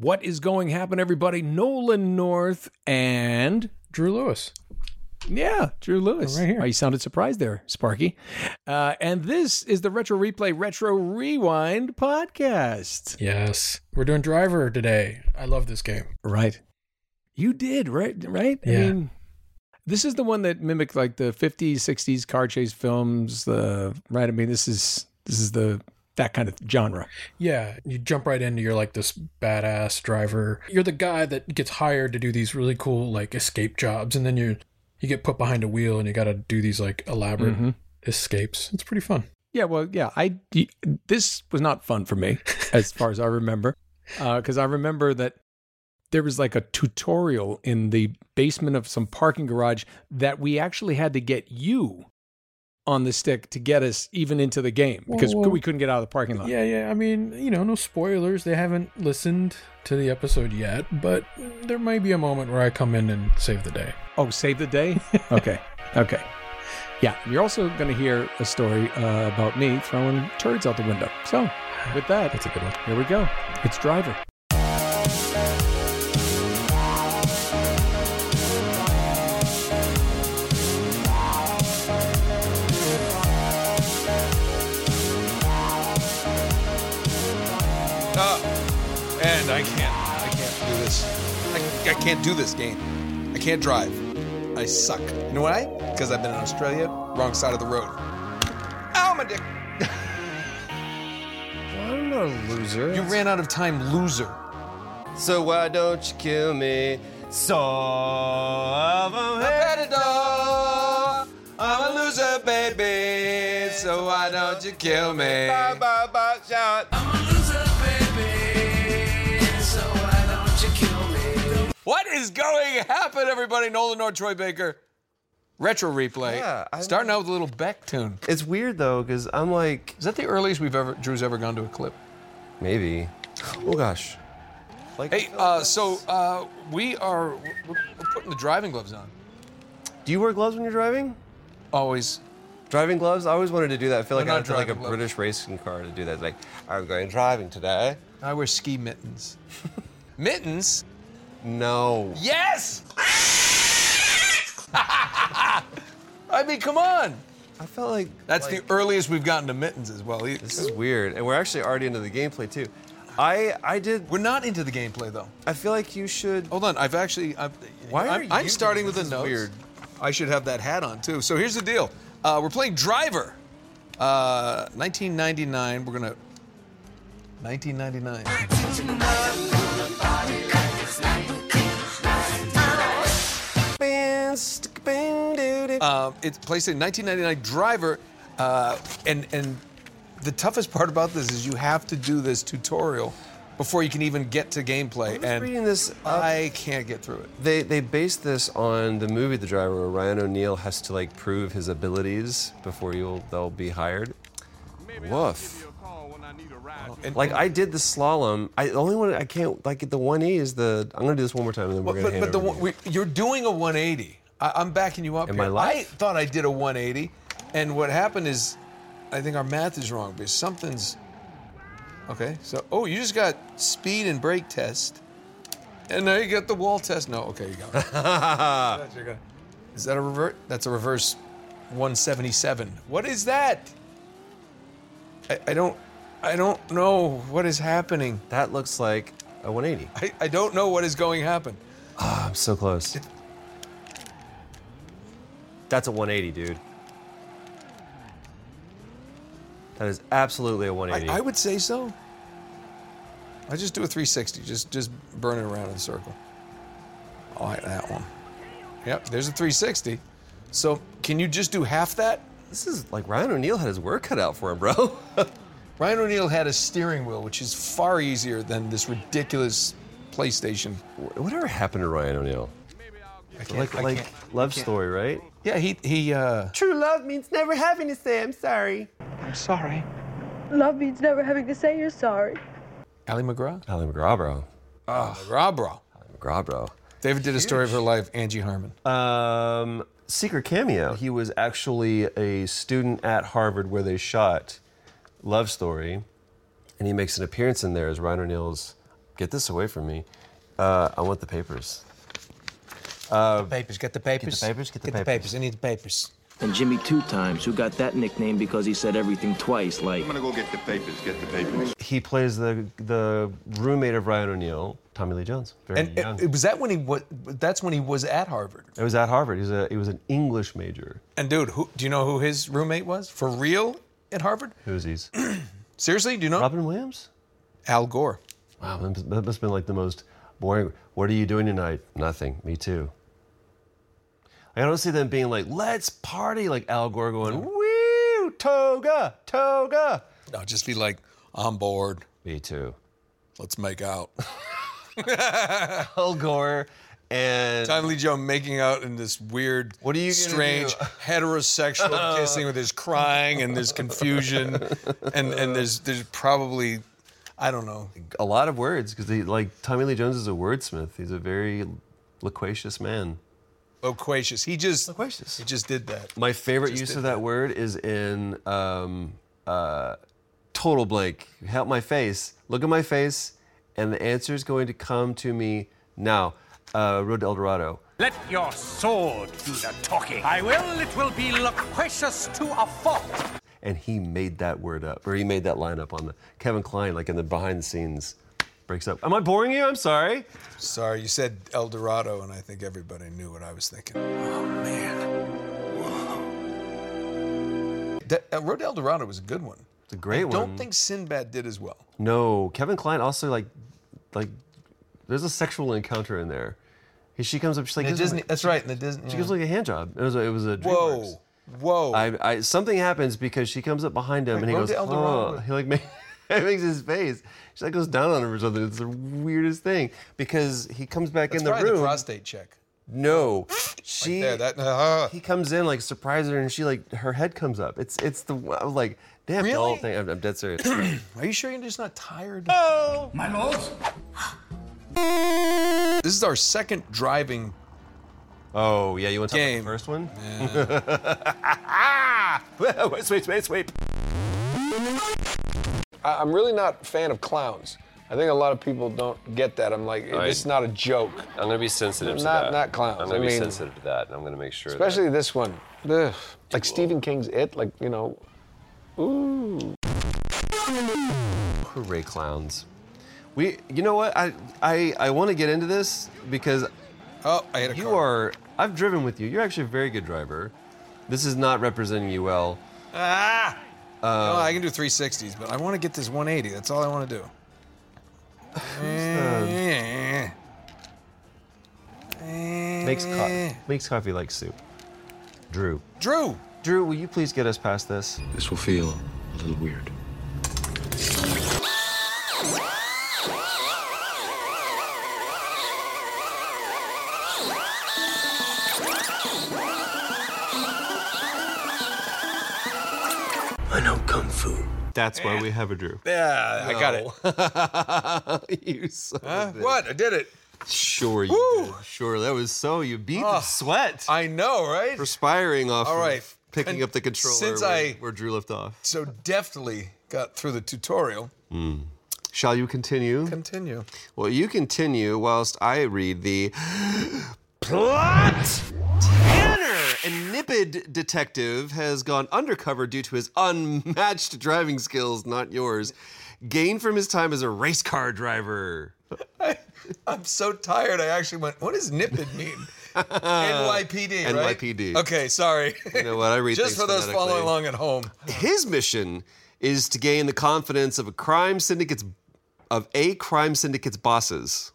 What is going to happen, everybody? Nolan North and Drew Lewis. Yeah, Drew Lewis. Right here. Oh, you sounded surprised there, Sparky. And this is the Retro Replay, Retro Rewind podcast. Yes. We're doing Driver today. I love this game. Right. You did, right? Yeah. I mean, this is the one that mimicked like the 50s, 60s car chase films. Right? I mean, this is that kind of genre. Yeah. You jump right into, you're like this badass driver. You're the guy that gets hired to do these really cool like escape jobs, and then you get put behind a wheel and you got to do these like elaborate escapes. It's pretty fun. Yeah, well, yeah. This was not fun for me as far as I remember, because I remember that there was like a tutorial in the basement of some parking garage that we actually had to get you on the stick to get us even into the game because we couldn't get out of the parking lot. Yeah. I mean, no spoilers. They haven't listened to the episode yet, but there might be a moment where I come in and save the day. Oh, save the day? Okay. Yeah, you're also going to hear a story about me throwing turds out the window. So, with that, That's a good one. Here we go. It's Driver. And I can't do this. I can't do this game. I can't drive. I suck. You know why? Because I've been in Australia, wrong side of the road. Ow, my dick. I'm not a loser. You ran out of time, loser. So why don't you kill me? So I'm a Matador. I'm a loser, baby. So why don't you kill me? shot. What is going to happen, everybody? Nolan North, Troy Baker. Retro Replay. Yeah, Starting out with a little Beck tune. It's weird though, because I'm like, Is that the earliest Drew's ever gone to a clip? maybe. Oh gosh. Like, Hey, we're putting the driving gloves on. do you wear gloves when you're driving? Always. Driving gloves? I always wanted to do that. I feel like They're I not had like a driving gloves. British racing car to do that. It's like, I'm going driving today. I wear ski mittens. Mittens? No. Yes! I mean, come on. I felt like That's the earliest we've gotten to mittens as well. This is weird, and we're actually already into the gameplay too. We're not into the gameplay though. I feel like you should. Hold on, I'm starting with the notes. Weird. I should have that hat on too. So here's the deal. We're playing Driver. 1999. We're gonna 1999. It's PlayStation 1999 Driver, and the toughest part about this is you have to do this tutorial before you can even get to gameplay. I was reading this up. I can't get through it. They based this on the movie The Driver, where Ryan O'Neal has to like prove his abilities before they'll be hired. Woof. Like I did the slalom. The only one I can't like the 180 is the. I'm gonna do this one more time and then we're gonna. hand But over to you. you're doing a 180. I'm backing you up Am here. I live? I thought I did a 180, and what happened is, I think our math is wrong because something's. Okay, so you just got speed and brake test, and now you got the wall test. No, okay, you got it. Is that a reverse? That's a reverse 177. What is that? I don't know what is happening. That looks like a 180. I don't know what is going to happen. Oh, I'm so close. That's a 180, dude. That is absolutely a 180. I would say so. I just do a 360. Just burn it around in a circle. I like that one. Yep, there's a 360. So can you just do half that? This is like Ryan O'Neal had his work cut out for him, bro. Ryan O'Neal had a steering wheel, which is far easier than this ridiculous PlayStation. Whatever happened to Ryan O'Neal? Like Love Story, right? Yeah, he True love means never having to say I'm sorry. I'm sorry. Love means never having to say you're sorry. Ali McGraw? Ali McGraw, bro. McGraw, bro. Ali McGraw, bro. David did a story of her life, Angie Harmon. Secret cameo. He was actually a student at Harvard where they shot Love Story, and he makes an appearance in there as Ryan O'Neal's Get this away from me. I want the papers. Papers. Get the papers. Get the papers. Get the papers. I need the papers. And Jimmy Two Times, who got that nickname because he said everything twice, like... I'm gonna go get the papers, He plays the roommate of Ryan O'Neal, Tommy Lee Jones. Very young. Was that when he was? That's when he was at Harvard. It was at Harvard. He was an English major. And dude, do you know who his roommate was for real at Harvard? Who's these? Seriously, do you know? Robin Williams? Al Gore. Wow, that must have been like the most boring. What are you doing tonight? Nothing. Me too. I don't see them being like, let's party, like Al Gore going, woo, toga, toga. No, just be like, I'm bored. Me too. Let's make out. Al Gore and Tommy Lee Jones making out in this weird, what are you strange, heterosexual kissing with his crying and there's confusion. And there's probably, I don't know. A lot of words, because Tommy Lee Jones is a wordsmith. He's a very loquacious man. Loquacious. He just did that. My favorite use of that word is in total blank. Help my face. Look at my face, and the answer is going to come to me now. Road to El Dorado. Let your sword do the talking. I will. It will be loquacious to a fault. And he made that word up, or he made that line up on the Kevin Kline, like in the behind the scenes. Breaks up. Am I boring you? I'm sorry. Sorry, you said El Dorado, and I think everybody knew what I was thinking. Oh, man. Whoa. Road to El Dorado was a good one. It's a great one. I don't think Sinbad did as well. No, Kevin Kline also like, there's a sexual encounter in there. She comes up, she's like, Disney. That's right. In the Disney. She gives like a hand job. It was a DreamWorks. Whoa. Something happens because she comes up behind him and he goes, oh, he like makes his face. She like goes down on him or something. It's the weirdest thing because he comes back in the room. The prostate check. No, Right there, he comes in like surprise her and she like her head comes up. It's the I was like damn really? the whole thing. I'm dead serious. Are you sure you're just not tired? Oh, my lords. This is our second driving. Oh yeah, you want to talk about the first one? Yeah. Sweep. I'm really not a fan of clowns. I think a lot of people don't get that. I'm like, it's not a joke. I'm gonna be sensitive to that. Not clowns. I'm gonna be sensitive to that, and I'm gonna make sure. Especially this one. Ugh. Like Stephen King's It. Like ooh. Hooray, clowns. You know what? I want to get into this because I hit a car. I've driven with you. You're actually a very good driver. This is not representing you well. No, I can do 360s, but I want to get this 180. That's all I want to do. Makes coffee like soup. Drew, will you please get us past this? This will feel a little weird. I know Kung Fu. That's why we have a Drew. Yeah, I got it. You son of a bitch. What? I did it. Sure you did. Sure, that was so. You beat the sweat. I know, right? Perspiring off All right. of picking up the controller Since where Drew left off. So deftly got through the tutorial. Shall you continue? Continue. Well, you continue whilst I read the plot. Tanner, a nippid detective, has gone undercover due to his unmatched driving skills, not yours, gained from his time as a race car driver. I'm so tired. I actually went, what does nippid mean? NYPD, right? NYPD. Okay, sorry. You know what? I read Just things for those phonetically. following along at home. His mission is to gain the confidence of a crime syndicate's bosses.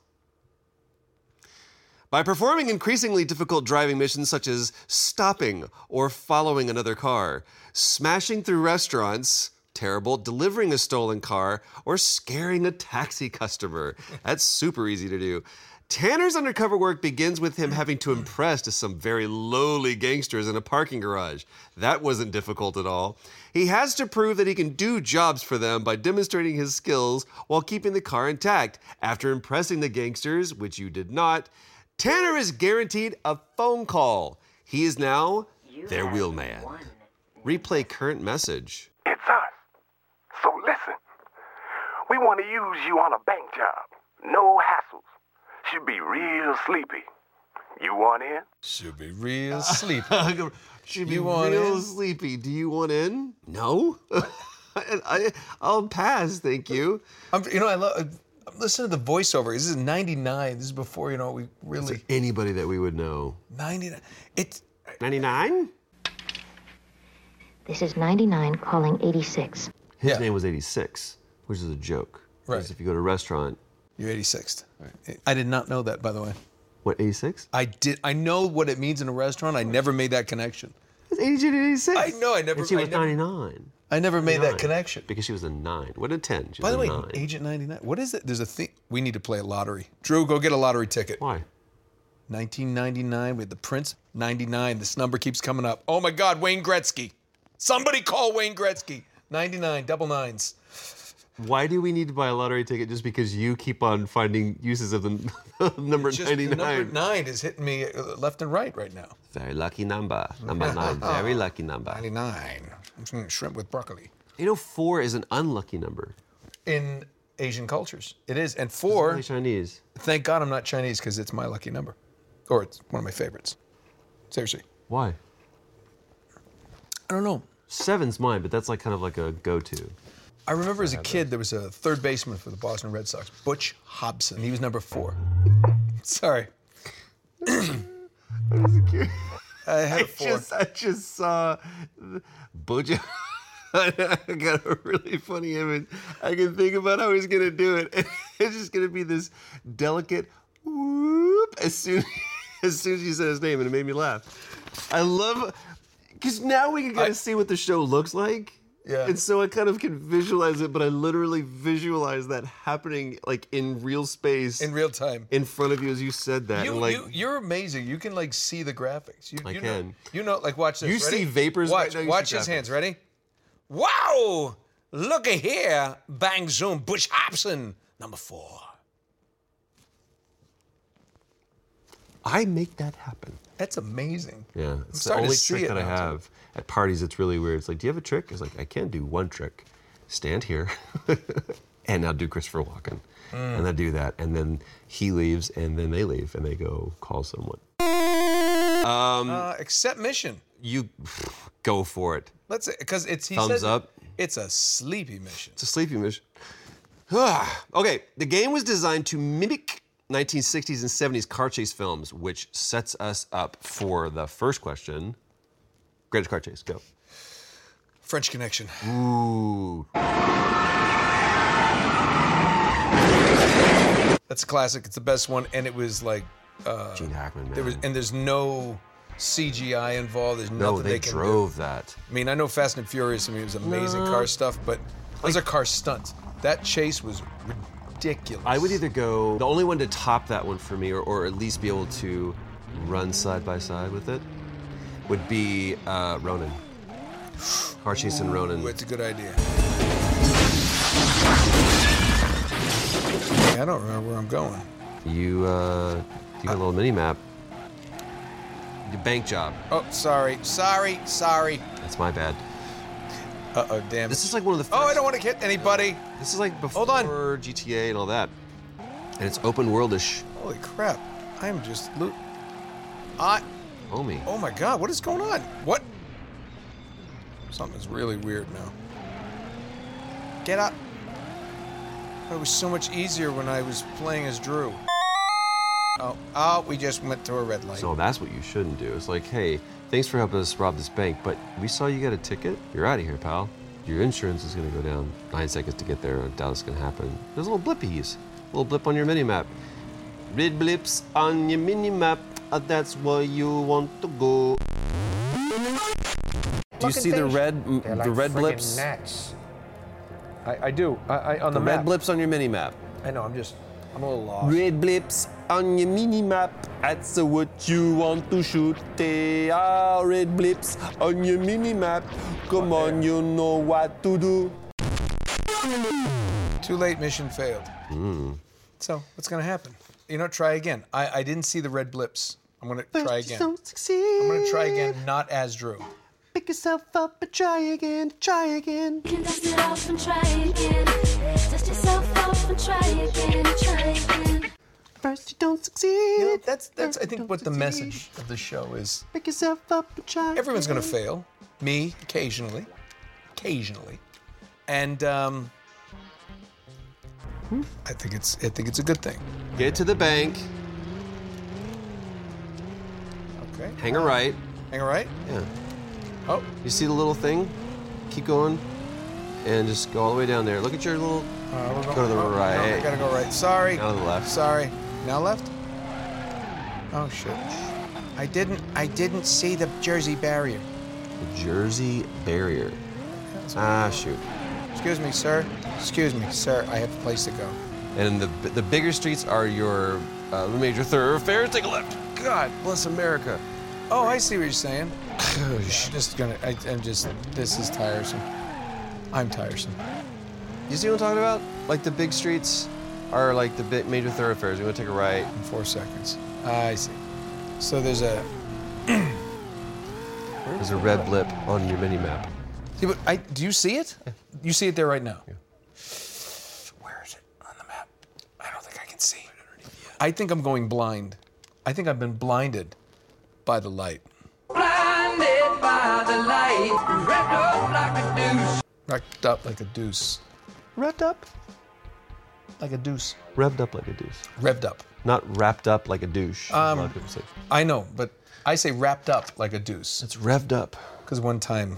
By performing increasingly difficult driving missions such as stopping or following another car, smashing through restaurants, terrible, delivering a stolen car, or scaring a taxi customer. That's super easy to do. Tanner's undercover work begins with him having to impress to some very lowly gangsters in a parking garage. That wasn't difficult at all. He has to prove that he can do jobs for them by demonstrating his skills while keeping the car intact. After impressing the gangsters, which you did not, Tanner is guaranteed a phone call. He is now their wheelman. Replay current message. It's us. So listen, we want to use you on a bank job. No hassles. Should be real sleepy. You want in? Should be real sleepy. Should be You want real in? sleepy. Do you want in? No. I'll pass, thank you. I'm listening to the voiceover. This is 99. This is before, we really... Anybody that we would know. 99. It's... 99? This is 99 calling 86. His name was 86, which is a joke. Right. Because if you go to a restaurant... You're 86th. Right. I did not know that, by the way. What, 86? I know what it means in a restaurant. I never made that connection. It's 82 and 86. I know. I never... And she was 99. I never made that connection. Because she was a 9. What a 10? She By was the way, a 9. Agent 99. What is it? There's a thing. We need to play a lottery. Drew, go get a lottery ticket. Why? 1999 with the Prince. 99. This number keeps coming up. Oh my God, Wayne Gretzky. Somebody call Wayne Gretzky. 99, double nines. Why do we need to buy a lottery ticket just because you keep on finding uses of the number 99? The number 9 is hitting me left and right now. Very lucky number. Number 9. Very lucky number. 99. I'm just gonna shrimp with broccoli. 4 is an unlucky number. In Asian cultures, it is. And 4... It's really Chinese. Thank God I'm not Chinese because it's my lucky number. Or it's one of my favorites. Seriously. Why? I don't know. 7's mine, but that's like kind of like a go-to. I remember as a kid, there was a third baseman for the Boston Red Sox, Butch Hobson. He was number 4. Sorry. I was a kid. I had a 4. I just saw Butch. I got a really funny image. I can think about how he's going to do it. It's just going to be this delicate whoop as soon as you said his name, and it made me laugh. I love... Because now we can kind of see what the show looks like. Yeah. And so I kind of can visualize it, but I literally visualize that happening like in real space. In real time. In front of you as you said that. You're amazing. You can like see the graphics. I can. Like watch this. You Ready? see vapors Watch, right now. watch his hands. Ready? Wow! Look at here. Bang, zoom. Butch Hobson, number 4. I make that happen. That's amazing. Yeah, it's the only trick that I have. At parties, it's really weird. It's like, do you have a trick? It's like, I can't do one trick. Stand here, and I'll do Christopher Walken. And I do that, and then he leaves, and then they leave, and they go call someone. Accept mission. You go for it. Let's say, because he Thumbs says up. It's a sleepy mission. It's a sleepy mission. Okay, the game was designed to mimic 1960s and 70s car chase films, which sets us up for the first question. Greatest car chase, go. French Connection. Ooh. That's a classic. It's the best one, and it was like Gene Hackman, man. There's no CGI involved. There's nothing they can drove do. that. I mean, I know Fast and Furious. I mean, it was amazing car stuff, but those are car stunts. That chase was ridiculous. I would either go, the only one to top that one for me, or at least be able to run side by side with it, would be Ronin. Car chase in Ronin. It's a good idea. I don't remember where I'm going. You got a little mini map. Your bank job. Oh, sorry. That's my bad. Uh-oh, damn. This is like one of the first... Oh, I don't want to hit anybody. This is like before GTA and all that. And it's open worldish. Holy crap. I'm just... Homie. Oh my God, what is going on? What? Something's really weird now. Get up. It was so much easier when I was playing as Drew. Oh, we just went through a red light. So that's what you shouldn't do. It's like, hey, thanks for helping us rob this bank, but we saw you got a ticket. You're out of here, pal. Your insurance is going to go down 9 seconds to get there. I doubt it's going to happen. There's little blippies. A little blip on your mini-map. Red blips on your mini-map. That's where you want to go. Do you see the red blips? Gnats. I do. On the red blips on your mini-map. I know, I'm a little lost. Red blips on your mini-map. That's what you want to shoot. They are red blips on your mini-map. Come on, you know what to do. Too late, mission failed. So, what's going to happen? Try again. I didn't see the red blips. I'm going to try again. I'm going to try again, not as Drew. Pick yourself up and try again, try again. You can dust it off and try again. Dust yourself off and try again. First you don't succeed. You know, that's I think what the message of the show is. Pick yourself up and try. Everyone's gonna fail. Me, occasionally. And I think it's a good thing. Get to the bank. Okay. Hang a right. Hang a right? Yeah. Oh. You see the little thing? Keep going. And just go all the way down there. Look at your little... go to the right. No, I gotta go right. Sorry. Now to the left. Sorry. Now left? Oh, shit. I didn't see the Jersey barrier. The Jersey barrier. Shoot. Excuse me, sir. Excuse me, sir. I have a place to go. And the bigger streets are your major thoroughfares. Take a left. God bless America. Oh, I see what you're saying. This is tiresome. I'm tiresome. You see what I'm talking about? Like the big streets are like the big major thoroughfares. You want to take a right. In 4 seconds. I see. So there's a... There's a red blip on your mini map. See, but do you see it? You see it there right now? Yeah. Where is it on the map? I don't think I can see. I think I'm going blind. I think I've been blinded by the light. Blinded by the light, wrapped up like a deuce. Wrapped up like a deuce. Wrapped up? Like a deuce. Revved up like a deuce. Revved up. Not wrapped up like a douche. A lot of people say. I know, but I say wrapped up like a deuce. It's revved up. Because one time,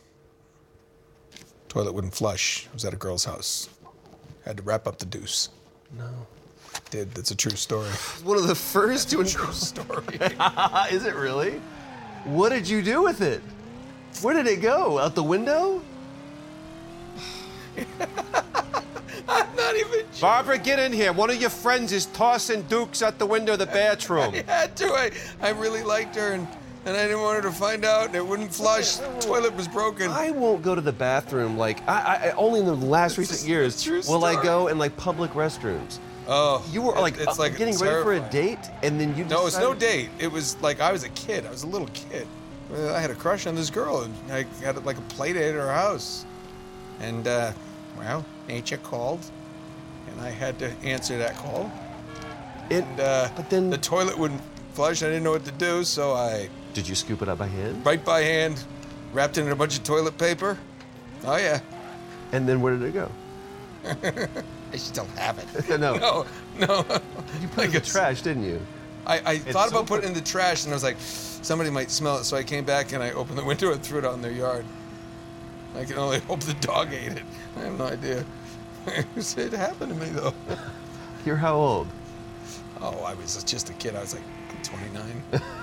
toilet wouldn't flush. I was at a girl's house. Had to wrap up the deuce. No. Did. That's a true story. One of the first to true story. Is it really? What did you do with it? Where did it go? Out the window? I'm not even sure. Barbara, get in here. One of your friends is tossing dukes out the window of the bathroom. I had to. I really liked her, and I didn't want her to find out, and it wouldn't flush. The toilet was broken. I won't go to the bathroom. Like, I only in the last recent years will I go in, like, public restrooms. Oh. You were, like, it's like getting ready for a date, and then you decided... No, it's no date. It was like I was a kid. I was a little kid. I had a crush on this girl, and I had, like, a play date at her house. And, well, nature called, and I had to answer that call. But then the toilet wouldn't flush. I didn't know what to do, so I... Did you scoop it up by hand? Right by hand, wrapped it in a bunch of toilet paper. Oh, yeah. And then where did it go? I still have it. No. No. You put it in the trash, didn't you? I thought about putting it in the trash, and I was like, somebody might smell it, so I came back and I opened the window and threw it out in their yard. I can only hope the dog ate it. I have no idea. It happened to me, though. You're how old? Oh, I was just a kid. I was like 29.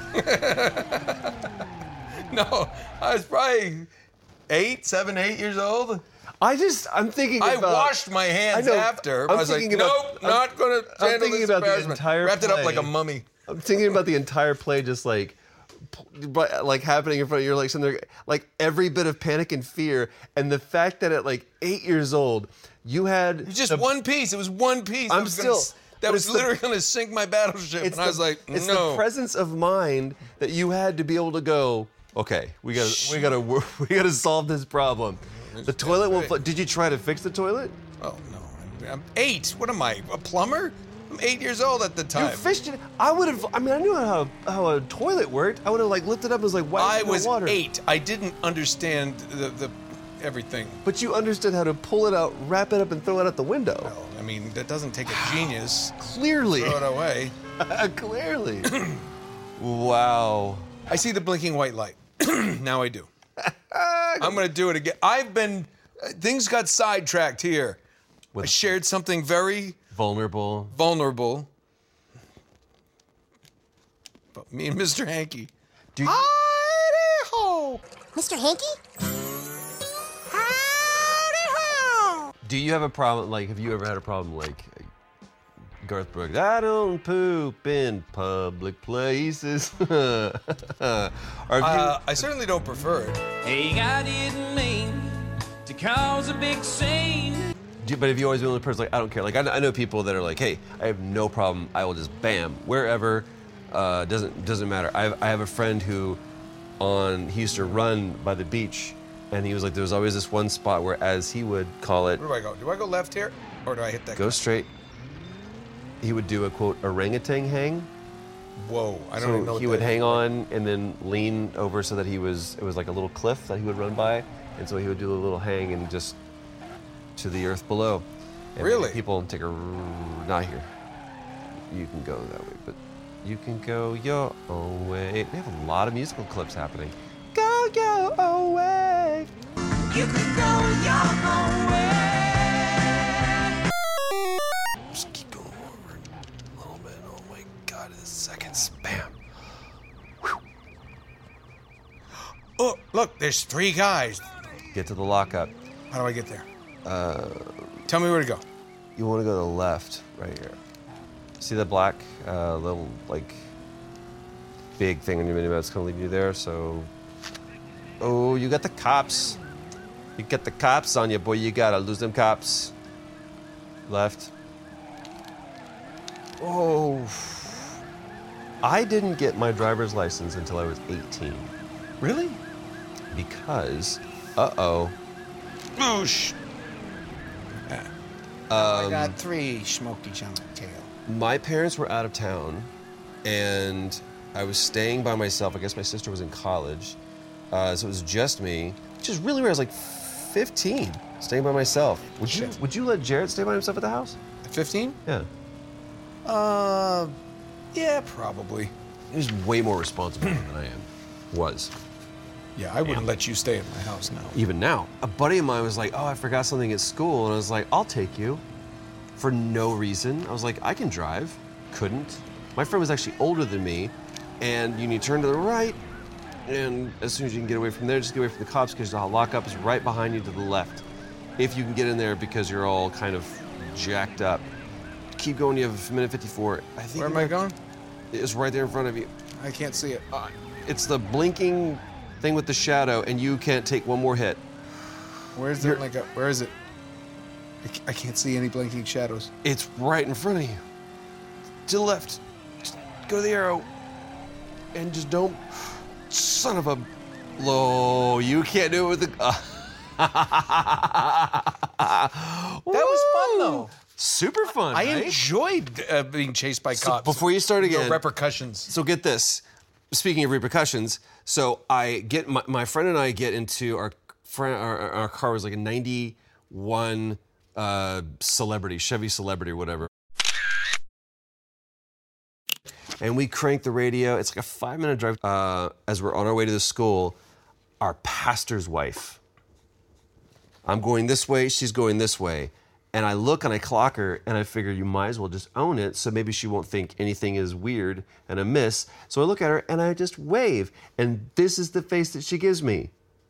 No, I was probably 7, 8 years old. I'm thinking about... I washed my hands after. I was like, nope, not going to handle this embarrassment. Wrapped it up like a mummy. I'm thinking about the entire play just like happening in front of you. You're like sitting there, like every bit of panic and fear. And the fact that at like 8 years old, you had... It was just one piece. It was one piece. That was literally going to sink my battleship. And I was like, no. It's the presence of mind that you had to be able to go, okay, we gotta solve this problem. The toilet will... Did you try to fix the toilet? Oh, no. I'm 8. What am I, a plumber? I'm 8 years old at the time. You fished it. I knew how a toilet worked. I would have like lifted up and was like, why is there water? I was 8. I didn't understand the everything. But you understood how to pull it out, wrap it up, and throw it out the window. Well, I mean, that doesn't take a genius. Clearly. Throw it away. Clearly. Wow. I see the blinking white light. Now I do. I'm going to do it again. Things got sidetracked here. I shared something very... Vulnerable. But me and Mr. Hanky. Howdy-ho! Mr. Hanky? Howdy-ho! Do you have a problem, like, have you ever had a problem, like, Garth Brooks, I don't poop in public places. I certainly don't prefer it. Hey, I didn't mean to cause a big scene. But have you always been the person like, I don't care? Like, I know people that are like, hey, I have no problem. I will just bam, wherever, doesn't matter. I have a friend who he used to run by the beach, and he was like, there was always this one spot where, as he would call it. Where do I go? Do I go left here? Or do I hit that? Go straight. He would do a, quote, orangutan hang. Whoa, I don't even know what he that would is. hang on and then lean over so that it was like a little cliff that he would run by. And so he would do a little hang and just to the earth below. And Really? People take not here. You can go that way, but you can go your own way. They have a lot of musical clips happening. Go your own way. You can go your own way. Just keep going forward a little bit. Oh my God, this second spam. Oh, look, there's 3 guys. Get to the lockup. How do I get there? Tell me where to go. You want to go to the left, right here. See the black little, like, big thing on your mini-map that's going to lead you there, so... Oh, you got the cops. You got the cops on you, boy. You got to lose them cops. Left. Oh. I didn't get my driver's license until I was 18. Really? Because, uh-oh. Boosh. I got 3 smoked each on my tail. My parents were out of town, and I was staying by myself. I guess my sister was in college, so it was just me, which is really weird. I was like 15, staying by myself. Would you let Jarrett stay by himself at the house? At 15? Yeah. Yeah, probably. He was way more responsible than I am. Was. Yeah, I wouldn't let you stay at my house now. Even now. A buddy of mine was like, oh, I forgot something at school. And I was like, I'll take you. For no reason. I was like, I can drive. Couldn't. My friend was actually older than me. And you need to turn to the right. And as soon as you can get away from there, just get away from the cops because the lockup is right behind you to the left. If you can get in there because you're all kind of jacked up. Keep going, you have a minute 54. Where am I going? It's right there in front of you. I can't see it. It's the blinking thing with the shadow, and you can't take one more hit. Where's there like where is it? I can't see any blinking shadows. It's right in front of you. To the left. Just go to the arrow. And just don't... Son of a... Low. You can't do it with the... That was fun, though. Super fun, I right? enjoyed being chased by cops. Before you start again... The repercussions. So get this. Speaking of repercussions, so I get... My friend and I get into our car was like a 91 Celebrity, Chevy Celebrity or whatever. And we crank the radio. It's like a 5-minute drive. As we're on our way to the school, our pastor's wife. I'm going this way, she's going this way. And I look and I clock her and I figure you might as well just own it so maybe she won't think anything is weird and amiss. So I look at her and I just wave. And this is the face that she gives me.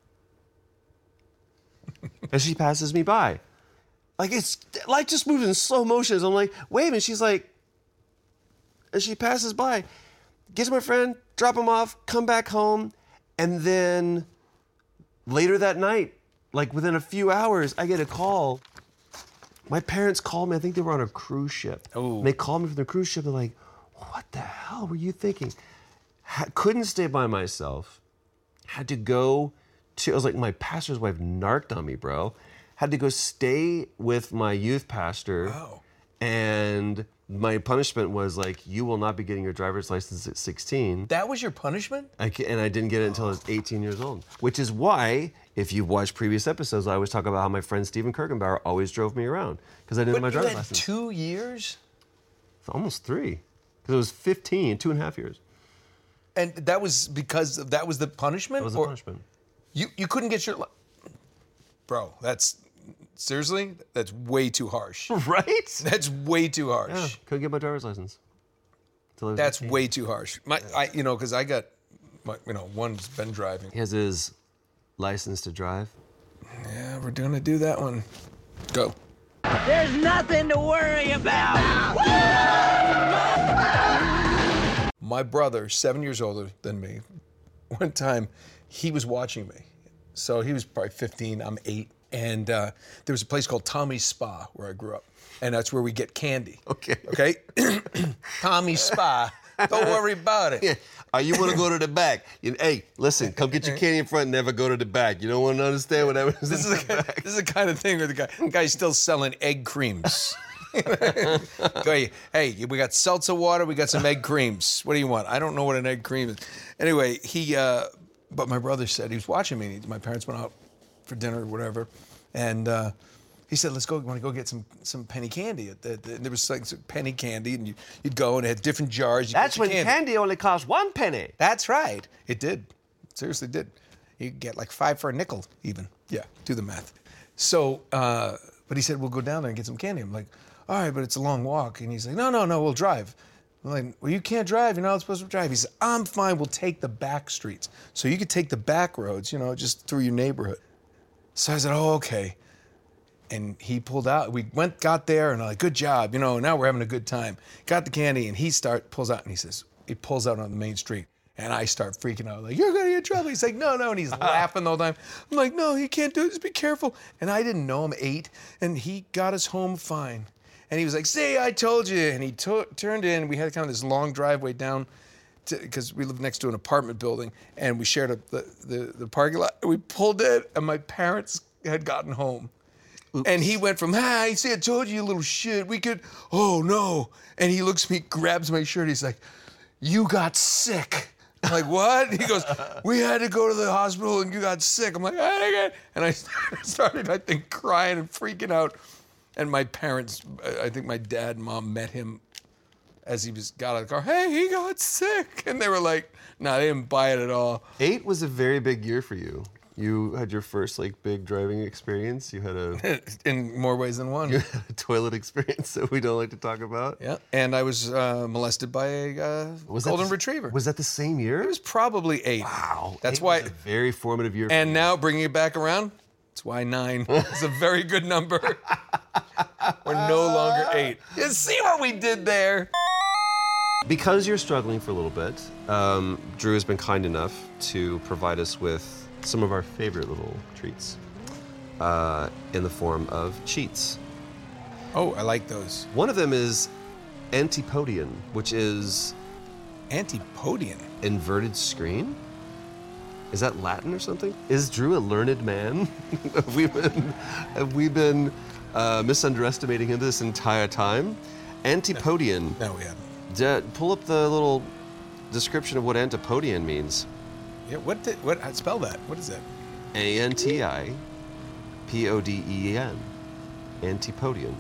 As she passes me by. Like it's like just moves in slow motion. So I'm like, wave, and she's like, as she passes by, gets my friend, drop him off, come back home, and then later that night, like within a few hours, I get a call. My parents called me. I think they were on a cruise ship. Oh. They called me from the cruise ship. They're like, what the hell were you thinking? Couldn't stay by myself. Had to go to, I was like, my pastor's wife narked on me, bro. Had to go stay with my youth pastor. Wow. And my punishment was like, you will not be getting your driver's license at 16. That was your punishment? And I didn't get it until I was 18 years old. Which is why, if you've watched previous episodes, I always talk about how my friend Steven Kirkenbauer always drove me around. Because I didn't have my driver's license. 2 years? Almost 3. Because it was 15, 2.5 years. And that was because that was the punishment? That was the punishment. You couldn't get your... Bro, that's... Seriously? That's way too harsh. Right? That's way too harsh. Yeah, couldn't get my driver's license. That's 18. Way too harsh. Because I got, one's been driving. He has his license to drive. Yeah, we're gonna do that one. Go. There's nothing to worry about. My brother, 7 years older than me, one time he was watching me. So he was probably 15, I'm 8. And there was a place called Tommy's Spa where I grew up. And that's where we get candy. Okay. Okay? Tommy's Spa. Don't worry about it. Yeah. You want to go to the back. Hey, listen, come get your candy in front and never go to the back. You don't want to understand what happens This is the kind of thing where the guy's still selling egg creams. Hey, we got seltzer water, we got some egg creams. What do you want? I don't know what an egg cream is. Anyway, but my brother said, he was watching me. My parents went out for dinner or whatever, and he said, "Want to go get some penny candy?" There was like some penny candy, and you'd go and it had different jars. That's when candy only cost 1 penny. That's right. It did. Seriously did. You could get like 5 for a nickel even. Yeah, do the math. So, but he said, "We'll go down there and get some candy." I'm like, "All right, but it's a long walk." And he's like, "No, we'll drive." I'm like, "Well, you can't drive. You're not supposed to drive." He said, "I'm fine. We'll take the back streets." So you could take the back roads, just through your neighborhood. So I said, "Oh, okay." And he pulled out. We got there, and I'm like, "Good job. Now we're having a good time." Got the candy, and he pulls out, and he pulls out on the main street. And I start freaking out, like, "You're going to get in trouble." He's like, "No," and he's laughing the whole time. I'm like, "No, you can't do it. Just be careful." And I didn't know him, 8, and he got us home fine. And he was like, "See, I told you." And he turned in. We had kind of this long driveway down, because we lived next to an apartment building, and we shared the parking lot. We pulled in, and my parents had gotten home. Oops. And he went from, "Hi, see, I told you, you little shit. We could, oh, no." And he looks at me, grabs my shirt. He's like, "You got sick." I'm like, "What?" He goes, "We had to go to the hospital and you got sick." I'm like, and I started, I think, crying and freaking out. And my parents, I think my dad and mom met him as he got out of the car. "Hey, he got sick." And they were like, "No, they didn't buy it at all." 8 was a very big year for you. You had your first big driving experience. You had in more ways than one. You had a toilet experience that we don't like to talk about. Yeah, and I was molested by a golden retriever. Was that the same year? It was probably 8. Wow, that's 8 why. Was a very formative year. And now bringing it back around, that's why 9 is a very good number. We're no longer 8. You see what we did there? Because you're struggling for a little bit, Drew has been kind enough to provide us with some of our favorite little treats in the form of cheats. Oh, I like those. One of them is Antipodian, which is... Antipodian? Inverted screen? Is that Latin or something? Is Drew a learned man? Have we been misunderestimating him this entire time? Antipodian. No, we haven't. Pull up the little description of what Antipodian means. Yeah, what spell that? What is that? Antipodien. Antipodian.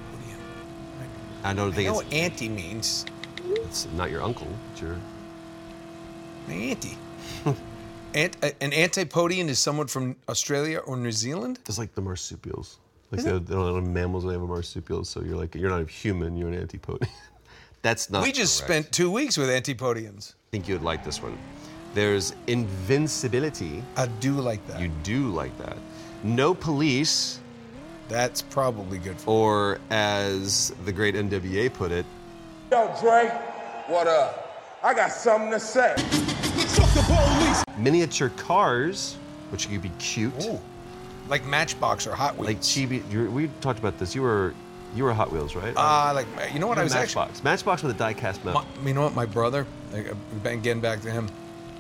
I don't think I know what auntie means. It's not your uncle. It's your... My auntie. An Antipodian is someone from Australia or New Zealand? It's like the marsupials. Like they don't have mammals, they have a marsupials, so you're not a human, you're an Antipodian. That's not We just spent 2 weeks with Antipodians. I think you would like this one. There's invincibility. I do like that. You do like that. No police. That's probably good for Or as the great NWA put it. Yo, Dre. What up? I got something to say. Miniature cars, which could be cute. Ooh. Like Matchbox or Hot Wheels. Like Chibi. We talked about this. You were Hot Wheels, right? You know what? I was Matchbox. Matchbox with a die-cast metal. You know what? My brother, getting back to him,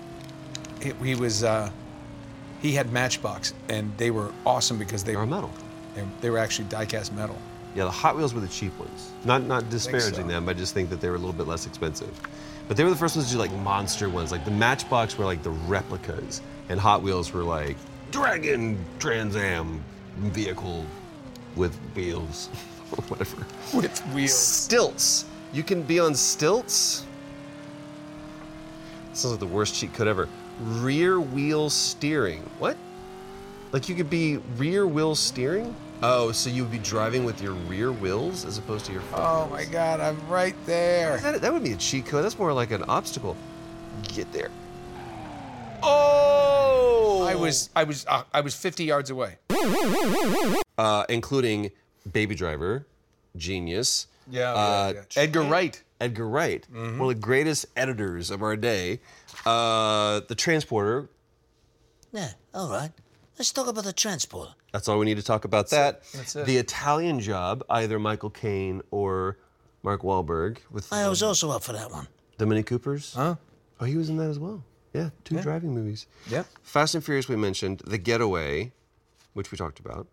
he had Matchbox, and they were awesome because they were metal. They were actually die-cast metal. Yeah, the Hot Wheels were the cheap ones. Not disparaging them, I just think that they were a little bit less expensive. But they were the first ones to do like monster ones. Like the Matchbox were like the replicas, and Hot Wheels were like Dragon Trans Am vehicle with wheels. Or whatever. With wheels. Stilts. You can be on stilts? Sounds like the worst cheat code ever. Rear wheel steering. What? Like you could be rear wheel steering? Oh, so you would be driving with your rear wheels as opposed to your front wheels. My God, I'm right there. That would be a cheat code. That's more like an obstacle. Get there. Oh! I was 50 yards away. Including Baby Driver, Genius. Yeah. Edgar Wright. Edgar Wright, one of the greatest editors of our day. The Transporter. Yeah, all right. Let's talk about the Transporter. That's all we need to talk about. That's it. The Italian Job, either Michael Caine or Mark Wahlberg. I was also up for that one. The Mini Coopers? Huh? Oh, he was in that as well. Yeah, two driving movies. Yeah. Fast and Furious we mentioned. The Getaway, which we talked about.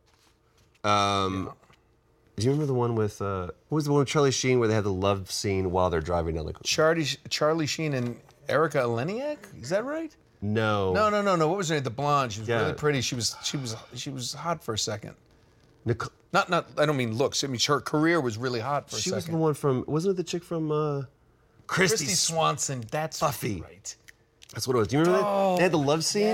Do you remember the one with, what was the one with Charlie Sheen where they had the love scene while they're driving down the... Charlie Sheen and Erica Eleniak? Is that right? No. No. What was her name? The blonde. She was really pretty. She was hot for a second. Not. I don't mean looks. I mean her career was really hot for a second. She was the one from. Wasn't it the chick from? Christy Swanson. That's Buffy. Right. That's what it was. Do you remember that? They had the love scene.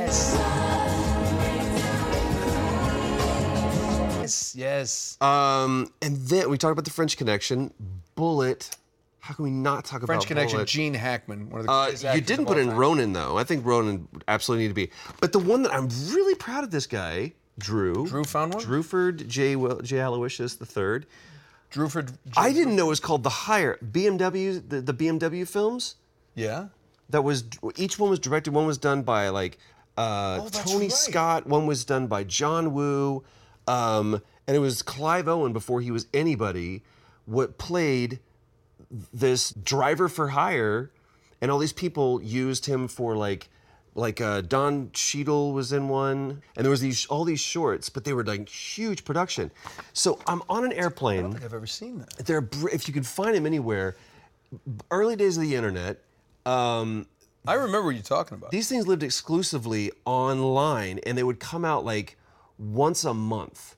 Yes. And then we talked about the French Connection. Bullet. How can we not talk about French Connection? Bullet? Gene Hackman, one of the greatest actors You didn't of put all in time. Ronan though. I think Ronan would absolutely need to be. But the one that I'm really proud of this guy, Drew. Drew found one? Drewford J. Aloysius III. Drewford. I didn't know it was called The Hire. BMW, the BMW films. Yeah. That was, each one was directed. One was done by like Tony Scott. One was done by John Woo. And it was Clive Owen before he was anybody. What played this driver for hire, and all these people used him for like Don Cheadle was in one, and there was all these shorts, but they were like huge production. So I'm on an airplane. I don't think I've ever seen that. If you can find him anywhere, early days of the internet. I remember what you're talking about. These things lived exclusively online, and they would come out like once a month.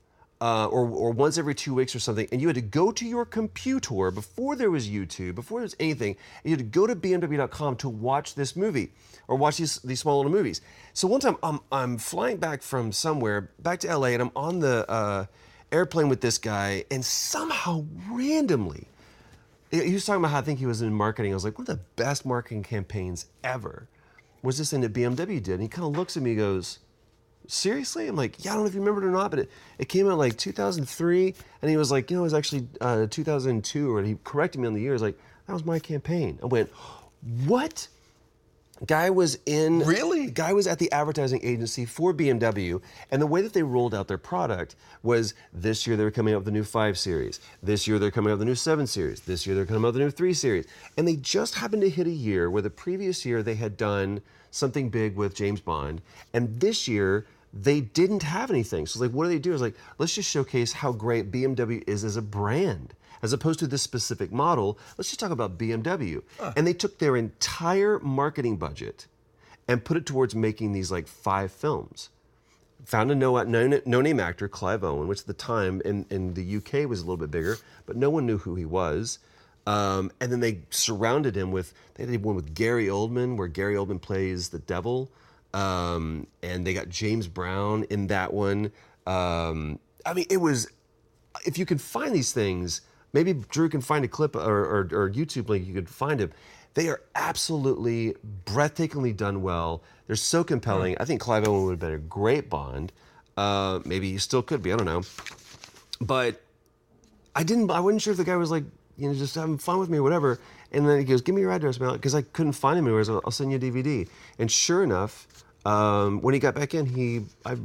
Or once every 2 weeks or something, and you had to go to your computer before there was YouTube, before there was anything, and you had to go to BMW.com to watch this movie, or watch these small little movies. So one time I'm flying back from somewhere, back to LA, and I'm on the airplane with this guy, and somehow, randomly, he was talking about how I think he was in marketing. I was like, one of the best marketing campaigns ever was this thing that BMW did. And he kind of looks at me and goes, seriously? I'm like, yeah, I don't know if you remember it or not, but it came out like 2003, and he was like, it was actually 2002, and he corrected me on the year. He was like, that was my campaign. I went, what? Guy was at the advertising agency for BMW, and the way that they rolled out their product was this year they were coming out with the new 5 Series. This year they're coming out with the new 7 Series. This year they're coming out with the new 3 Series. And they just happened to hit a year where the previous year they had done something big with James Bond, and this year they didn't have anything. So like, what do they do? It's like, let's just showcase how great BMW is as a brand. As opposed to this specific model, let's just talk about BMW. And they took their entire marketing budget and put it towards making these like 5 films. Found a no-name actor, Clive Owen, which at the time in the UK was a little bit bigger, but no one knew who he was. And then they surrounded him they did one with Gary Oldman, where Gary Oldman plays the devil. And they got James Brown in that one. I mean, it was, if you can find these things, maybe Drew can find a clip or YouTube link, you could find them. They are absolutely breathtakingly done well. They're so compelling. I think Clive Owen would have been a great Bond. Maybe he still could be, I don't know. But I wasn't sure if the guy was like, just having fun with me or whatever. And then he goes, give me your address, man, because I couldn't find him anywhere, so I'll send you a DVD. And sure enough, when he got back in,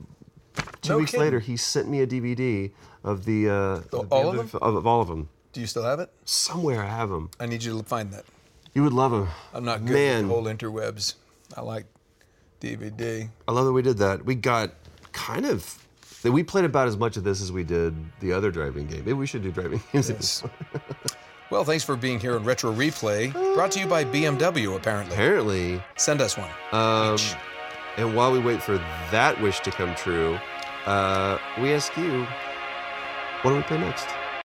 2 weeks later, he sent me a DVD of all of them. Do you still have it? Somewhere I have them. I need you to find that. You would love them. I'm not good with the whole interwebs. I like DVD. I love that we did that. We got we played about as much of this as we did the other driving game. Maybe we should do driving games. Yes. Well, thanks for being here on Retro Replay. Brought to you by BMW, apparently. Apparently. Send us one. And while we wait for that wish to come true, we ask you, what do we play next?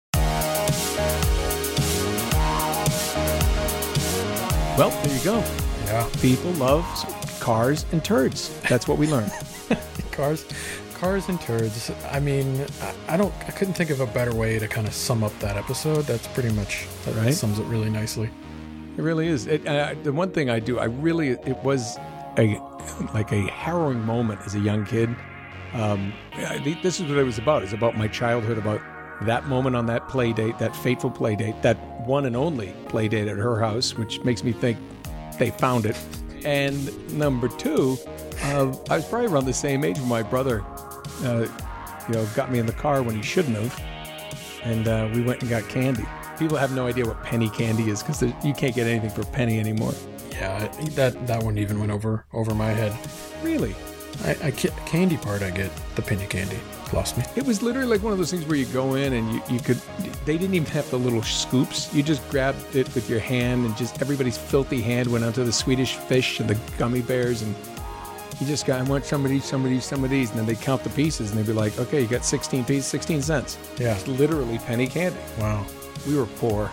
Well, there you go. Yeah. People love cars and turds. That's what we learned. Cars and turds. I mean, I couldn't think of a better way to kind of sum up that episode. That's pretty much, that sums it really nicely. It really is. The one thing it was a harrowing moment as a young kid. This is what it was about. It's about my childhood, about that moment on that play date, that fateful play date, that one and only play date at her house, which makes me think they found it. And number 2, I was probably around the same age when my brother, got me in the car when he shouldn't have, and we went and got candy. people have no idea what penny candy is because you can't get anything for a penny anymore. Yeah, that one even went over my head. Really? Candy part, I get. The penny candy lost me. It was literally like one of those things where you go in and you could. They didn't even have the little scoops. You just grabbed it with your hand and just everybody's filthy hand went onto the Swedish fish and the gummy bears and you just got. I want some of these, and then they'd count the pieces and they'd be like, okay, you got 16 pieces, 16 cents. Yeah, it's literally penny candy. Wow, we were poor.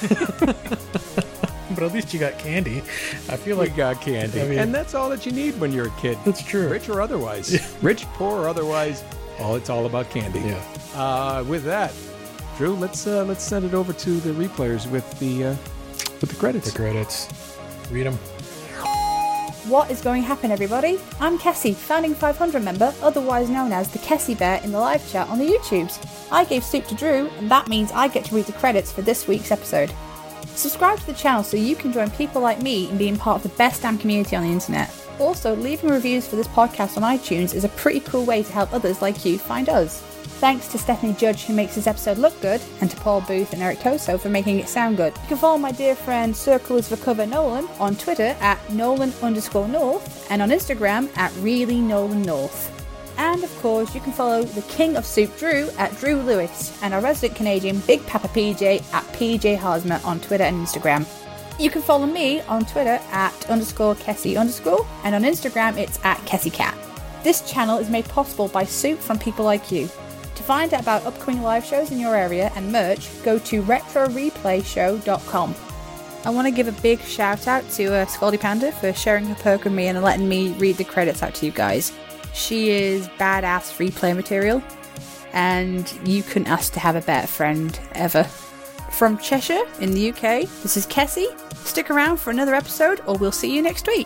But at least you got candy. I feel like you got candy. I mean, and that's all that you need when you're a kid. That's true. Rich or otherwise. Yeah. Rich, poor or otherwise. It's all about candy. Yeah. With that, Drew, let's send it over to the replayers with the credits. The credits. Read them. What is going to happen, everybody? I'm Kessie, founding 500 member, otherwise known as the Kessie Bear in the live chat on the YouTubes. I gave soup to Drew, and that means I get to read the credits for this week's episode. Subscribe to the channel so you can join people like me in being part of the best damn community on the internet. Also, leaving reviews for this podcast on iTunes is a pretty cool way to help others like you find us. Thanks to Stephanie Judge who makes this episode look good, and to Paul Booth and Eric Toso for making it sound good. You can follow my dear friend Circles Recover Nolan on Twitter at Nolan_North and on Instagram at ReallyNolanNorth. And of course, you can follow the King of Soup Drew at Drew Lewis and our resident Canadian Big Papa PJ at PJ Hosmer on Twitter and Instagram. You can follow me on Twitter at _Kessie_ and on Instagram it's at KessieCat. This channel is made possible by soup from people like you. To find out about upcoming live shows in your area and merch, go to RetroReplayShow.com. I want to give a big shout out to Scaldy Panda for sharing her perk with me and letting me read the credits out to you guys. She is badass replay material, and you couldn't ask to have a better friend ever. From Cheshire in the UK, this is Kessie. Stick around for another episode, or we'll see you next week.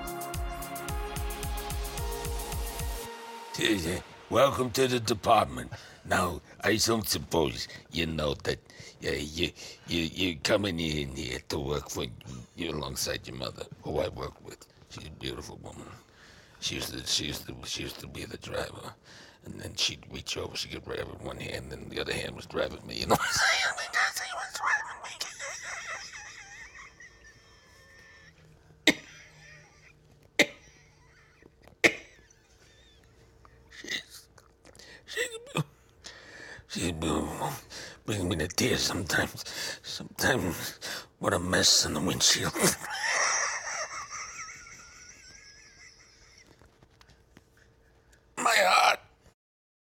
Welcome to the department. Now, I don't suppose you know that you're coming in here to work for you alongside your mother, who I work with. She's a beautiful woman. She used to be the driver, and then she'd reach over, she'd get right with one hand, and the other hand was driving me, you know what I'm saying? She was driving me. She's beautiful. Brings me to tears sometimes. Sometimes, what a mess in the windshield.